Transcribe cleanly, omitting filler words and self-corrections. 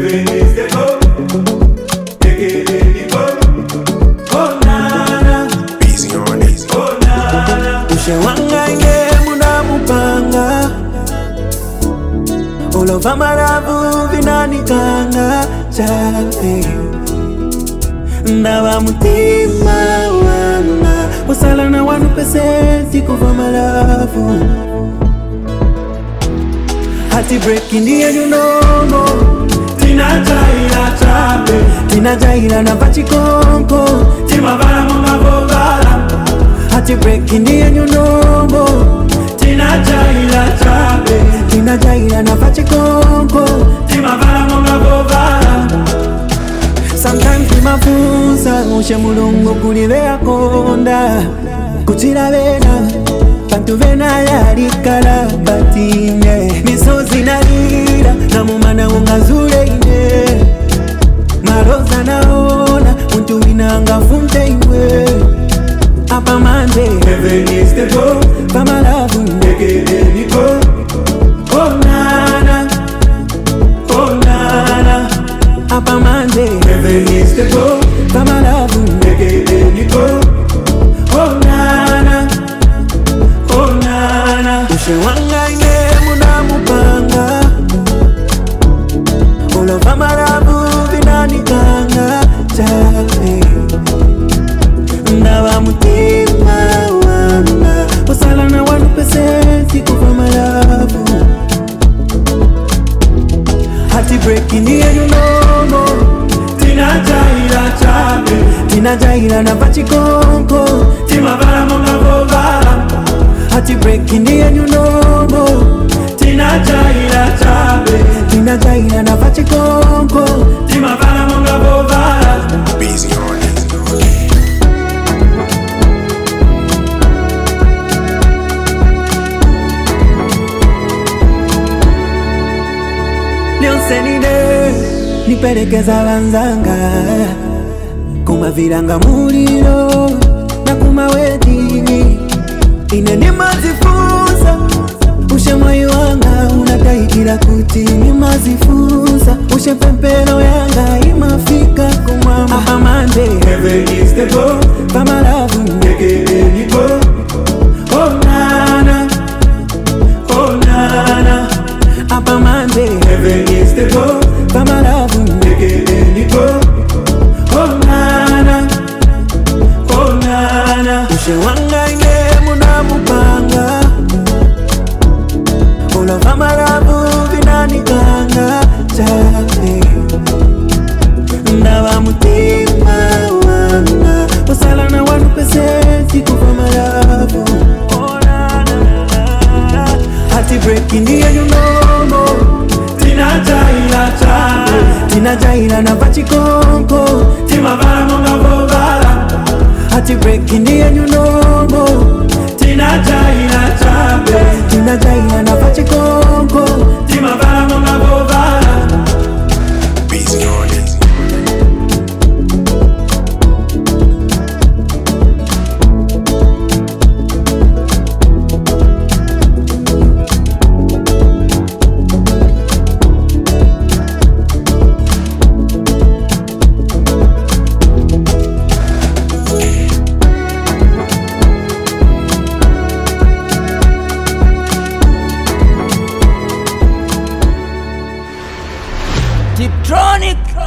Heaven is the goal. Take it any goal. Oh nana, Busy on it. oh nana. Ushewanga inge muna mupanga Olova marabu vinanikanga chape Ndawa mutima wanga Usala na wanu pesenti kuva marabu Hati breaking the end you know Tina jaila chape, Tina jaila na pachikonko tima vara monga bobala. Hati breaking the end you know Tina jaila chape, Tina jaila na pachikonko tima vara monga bobala. Sometimes nimafunza Ushe mulungu kulivea konda Kuchira vena Pantu vena yarikala batine Misozi na lira Na mumana ungazule ine Maroza naona Muntu winanga funte iwe Apa mande Heaven is the goal. Pama lavu Take it any goal. Oh nana, oh nana. Apa mande Heaven is the goal. Pama lavu Take it any goal. Oh nana, oh nana. Ushe wanga ine muna mupanga Olova marabu vinanikanga chape Ndawa mutima wanga Usala na wanu pesenti kuva marabu Hati breaking the end you know Tina jaila chape, Tina jaila na pachikonko tima vara monga bobala. Hati breaking the end you know Tina jaila chape, Tina jaila na pachikonko tima vara monga bobala. Busy on it. Lyonsenide niperekeza banzanga Kumaviranga muliro na kumawedini Ine nimazifunza Ushe moyo wanga unataikira kuti nimazifunza Ushe pempero yanga imafika kumama Apa mande Heaven is the goal. Pama lavu Take it any goal. Oh nana, oh nana. Apa mande Heaven is the goal. Pama lavu Take it any goal. Oh nana, oh nana. Ushe wanga inge muna mupanga Olova marabu vinanikanga chape Ndawa mutima wanga Usala na wanu pesenti kuva marabu Hati breaking the end you know Tina jaila chape, Tina jaila na pachikonko tima vara monga bobala. Hati breaking the end you know Tina jaila chape, Tina jaila na pachikonko tima vara monga bobala. Busy on it. Tiptronic